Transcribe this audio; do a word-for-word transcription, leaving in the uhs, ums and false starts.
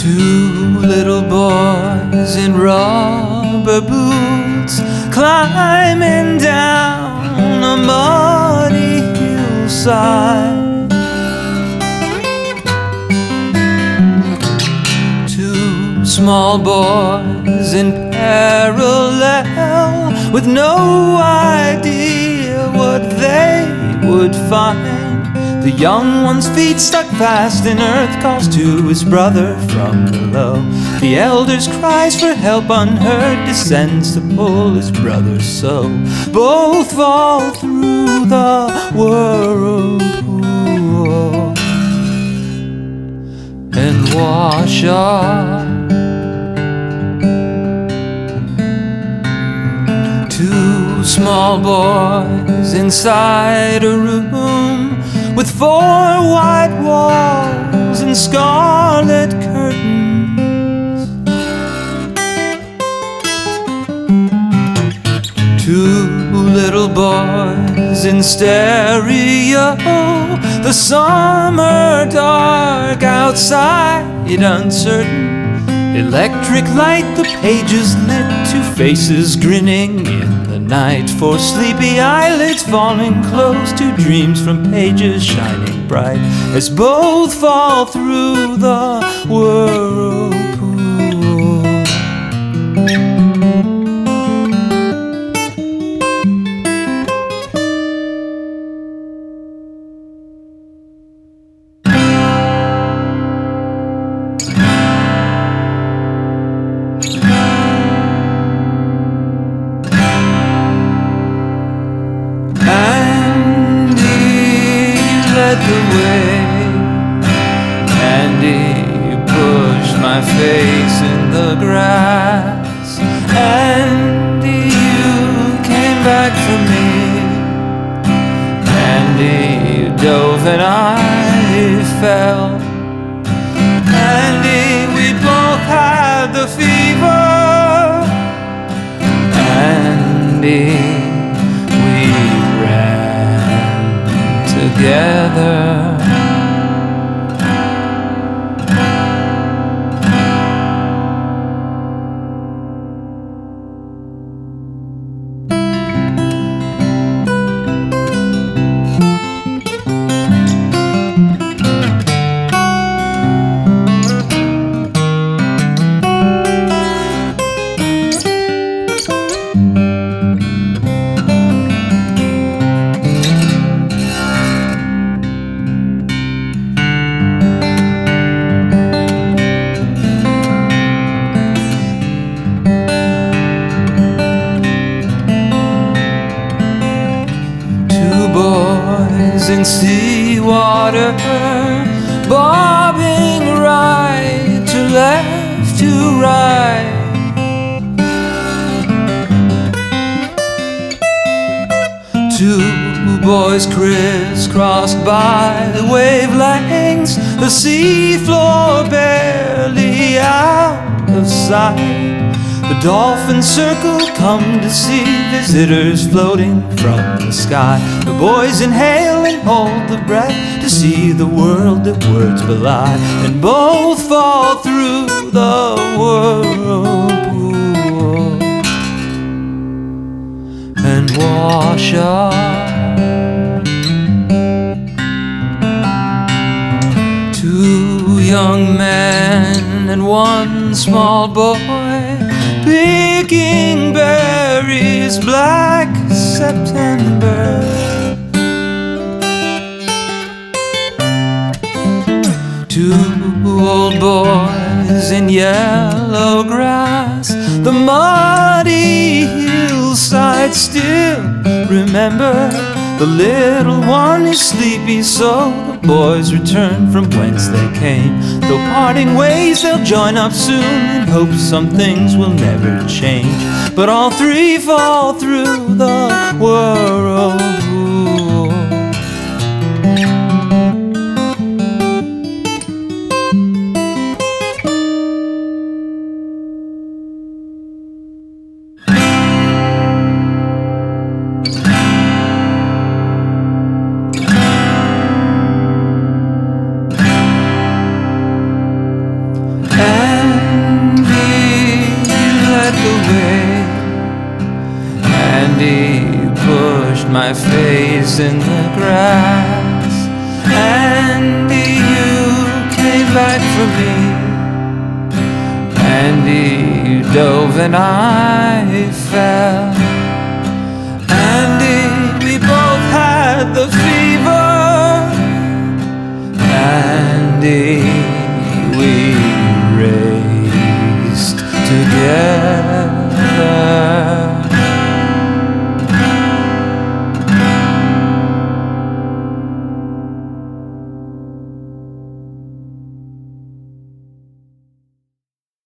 Two little boys in rubber boots climbing down a muddy hillside. Two small boys in parallel with no idea what they would find. The young one's feet stuck fast in earth calls to his brother from below. The elder's cries for help unheard descends to pull his brother so. Both fall through the whirlpool and wash up. Two small boys inside a room with four white walls and scarlet curtains. Two little boys in stereo, the summer dark outside uncertain. Electric light, the pages lit, two faces grinning in the night. Four sleepy eyelids falling close, two dreams from pages shining bright as both fall through the whirlpool. The way, and he pushed my face in the grass, and you came back for me, and he dove and I fell, and he, we both had the fever, and he, we ran together. In seawater, bobbing right to left to right. Two boys crisscrossed by the wavelengths, the seafloor barely out of sight. The dolphins circle, come to see visitors floating from the sky. The boys inhale and hold the breath to see the world that words belie, and both fall through the whirlpool and wash up. Two young men and one small boy picking berries, black September. Two old boys in yellow grass, the muddy hillside still remember. The little one is sleepy, so the boys return from whence they came. Though parting ways, they'll join up soon and hope some things will never change. But all three fall through the whirlpool. And my face in the grass. Andy, you came back for me. Andy, you dove and I fell. Andy, we both had the fever. Andy, we raced together.